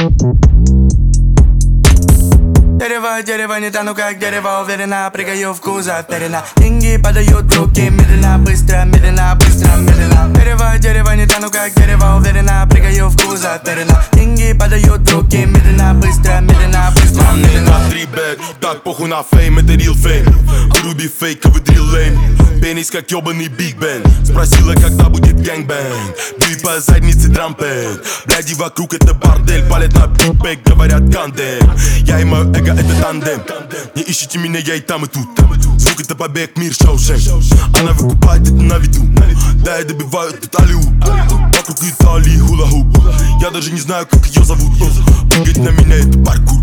Дерево, не тону как дерево, уверенно прыгаю в кузов медленно. Деньги падают в руки медленно, быстро, медленно, быстро, медленно. Дерево, не тону как дерево, уверенно прыгаю в кузов медленно. Деньги падают в руки медленно, быстро, медленно, быстро, медленно. 3 бэк, так похуй на фейм, это real фейм. Вруби фейк, а вы дрил лейм. Пенис как ёбаный Биг Бен. Спросила, когда будет гэнгбэнг. Бей по заднице трампет. Бляди вокруг это бордель. Палят на бигбэк, говорят кандем. Я и мое эго это тандем. Не ищите меня, я и там и тут. Звук это побег, мир Шоушен. Она выкупает это на виду. Да, я добиваю этот алиуп. Вокруг Италии хула-хуп. Я даже не знаю, как ее зовут. Прыгать на меня это паркур.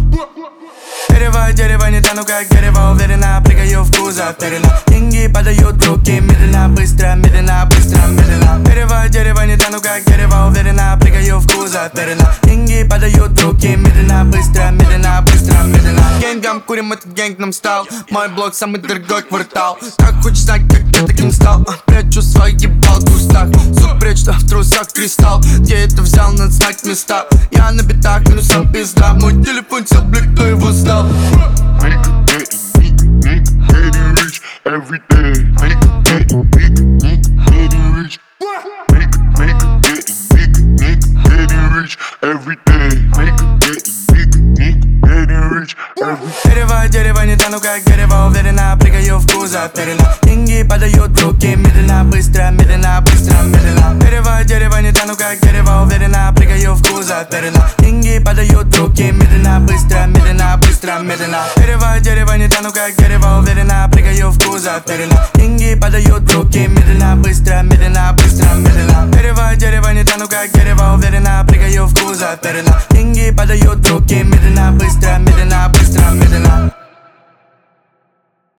Дерево, не тону как дерево, уверенно прыгаю в кузов медленно. Деньги падают в руки медленно, быстро, медленно, быстро, медленно. Дерево, не тону как дерево, уверенно прыгаю в кузов медленно. Деньги падают в руки медленно, быстро, медленно, быстро, медленно. Генгом курим, этот гэнг нам стал. Мой блок самый дорогой квартал. Так хочешь знать, как я таким стал? Прячу свой ебал в кустах. Сук прячь, что в трусах кристалл. Где это взял, надо знать места. Я на битах, минусом пизда. Мой телефон сел, блин, кто его знал? Nigga getting rich every day. Nigga getting rich. Nigga getting rich every day. Nigga getting rich every day. Дерево, не тону как дерево, уверенно прыгаю в кузов медленно. Деньги падают в руки медленно, быстро, медленно, быстро, медленно. Дерево, не тону как дерево, уверенно прыгаю в кузов медленно. Деньги падают в руки медленно, быстро, медленно, быстро, медленно. Дерево, не тону как дерево, уверенно прыгаю в кузов медленно. Деньги падают в руки медленно, быстро, медленно, быстро, медленно. Дерево, не тону как дерево, уверенно прыгаю в кузов медленно. Деньги падают в руки медленно, быстро, медленно, быстро.